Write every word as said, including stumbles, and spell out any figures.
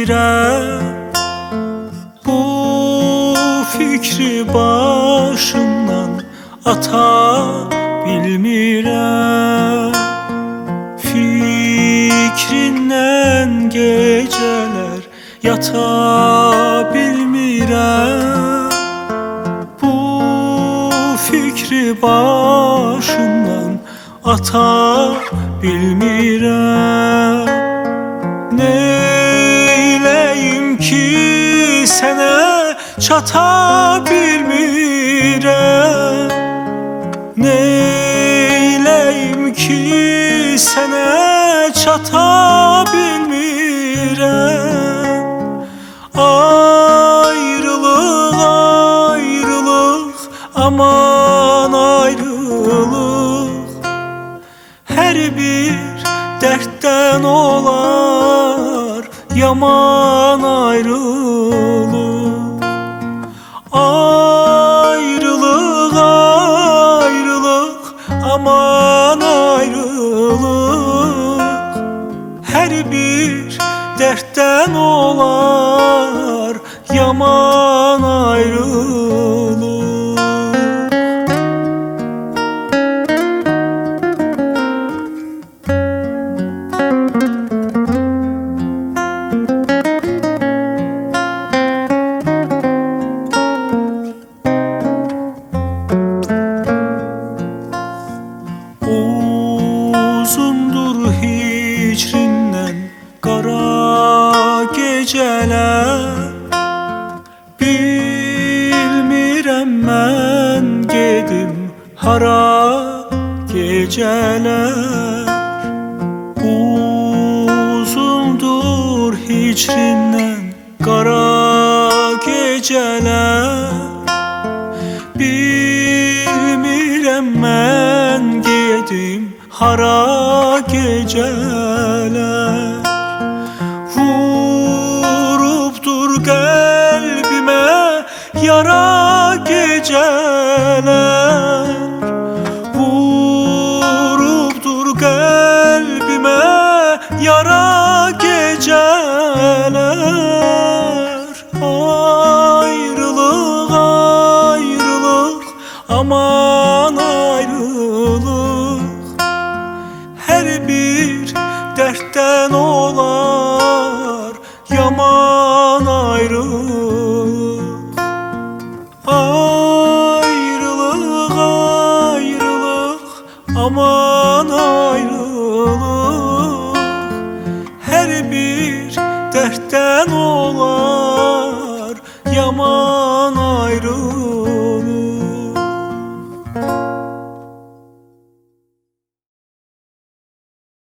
bilmirəm, bu fikri başımdan ata bilmirəm. Fikrindən gecələr yata bilmirəm, bu fikri başımdan ata bilmirəm. Neyləyim ki sənə çata bilmirəm, neyləyim ki sənə çata bilmirəm. Ayrılıq, ayrılıq, aman ayrılıq, hər bir dərddən olar yaman ayrılıq. Ayrılıq, ayrılıq, aman ayrılıq, hər bir dərddən olar yaman ayrılıq. Uzundur hicrindən qara gecələr, bilmirəm mən gedim hara gecələr. Uzundur hicrindən qara gecələr, bilmirəm mən gedim hara gecələr. Vurubdur qəlbimə yara gecələr, vurubdur qəlbimə yara gecələr. Ayrılıq, ayrılıq, aman ayrılıq, hər bir dərddən olar yaman ayrılıq. Ayrılıq, ayrılıq, aman